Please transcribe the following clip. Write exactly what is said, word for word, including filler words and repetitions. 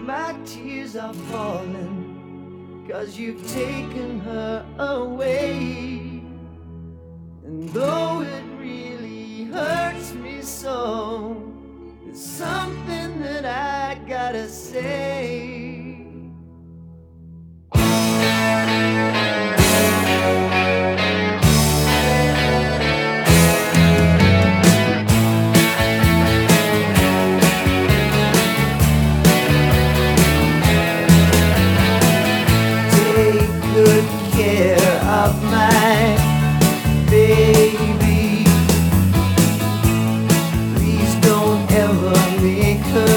My tears are falling, 'cause you've taken her away. And though it really hurts me so, there's something that I gotta say. Good care of my baby. Please don't ever make her